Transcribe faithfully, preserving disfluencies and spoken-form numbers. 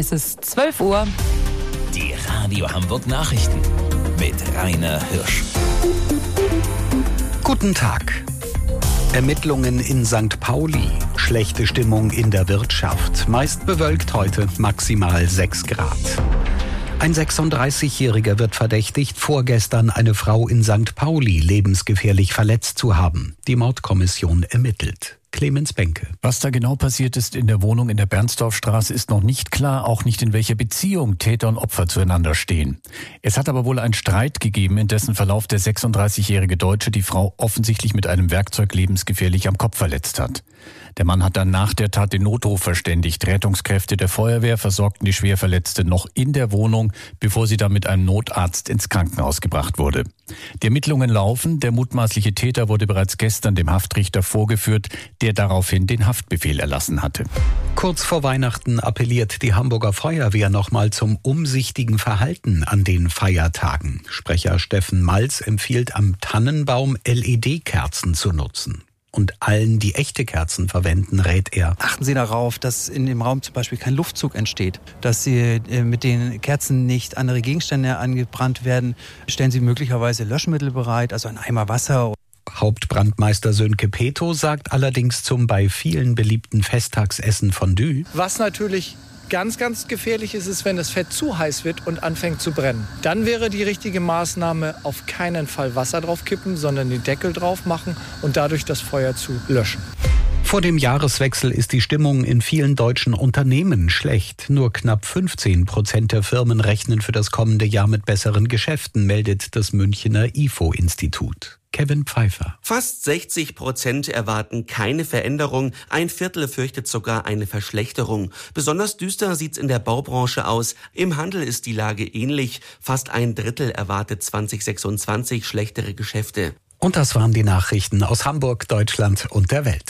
Es ist zwölf Uhr. Die Radio Hamburg Nachrichten mit Rainer Hirsch. Guten Tag. Ermittlungen in Sankt Pauli. Schlechte Stimmung in der Wirtschaft. Meist bewölkt heute, maximal sechs Grad. Ein sechsunddreißigjähriger wird verdächtigt, vorgestern eine Frau in Sankt Pauli lebensgefährlich verletzt zu haben. Die Mordkommission ermittelt. Clemens Benke. Was da genau passiert ist in der Wohnung in der Bernsdorfstraße, ist noch nicht klar, auch nicht in welcher Beziehung Täter und Opfer zueinander stehen. Es hat aber wohl einen Streit gegeben, in dessen Verlauf der sechsunddreißigjährige Deutsche die Frau offensichtlich mit einem Werkzeug lebensgefährlich am Kopf verletzt hat. Der Mann hat dann nach der Tat den Notruf verständigt. Rettungskräfte der Feuerwehr versorgten die Schwerverletzte noch in der Wohnung, bevor sie dann mit einem Notarzt ins Krankenhaus gebracht wurde. Die Ermittlungen laufen. Der mutmaßliche Täter wurde bereits gestern dem Haftrichter vorgeführt, der daraufhin den Haftbefehl erlassen hatte. Kurz vor Weihnachten appelliert die Hamburger Feuerwehr nochmal zum umsichtigen Verhalten an den Feiertagen. Sprecher Steffen Malz empfiehlt, am Tannenbaum L E D-Kerzen zu nutzen. Und allen, die echte Kerzen verwenden, rät er: Achten Sie darauf, dass in dem Raum zum Beispiel kein Luftzug entsteht, dass Sie mit den Kerzen nicht andere Gegenstände angebrannt werden. Stellen Sie möglicherweise Löschmittel bereit, also ein Eimer Wasser. Hauptbrandmeister Sönke Peto sagt allerdings zum bei vielen beliebten Festtagsessen Fondue: Was natürlich ganz, ganz gefährlich ist, ist, wenn das Fett zu heiß wird und anfängt zu brennen. Dann wäre die richtige Maßnahme, auf keinen Fall Wasser drauf kippen, sondern den Deckel drauf machen und dadurch das Feuer zu löschen. Vor dem Jahreswechsel ist die Stimmung in vielen deutschen Unternehmen schlecht. Nur knapp fünfzehn Prozent der Firmen rechnen für das kommende Jahr mit besseren Geschäften, meldet das Münchner I F O-Institut. Kevin Pfeiffer. Fast sechzig Prozent erwarten keine Veränderung, ein Viertel fürchtet sogar eine Verschlechterung. Besonders düster sieht's in der Baubranche aus. Im Handel ist die Lage ähnlich. Fast ein Drittel erwartet zwanzig sechsundzwanzig schlechtere Geschäfte. Und das waren die Nachrichten aus Hamburg, Deutschland und der Welt.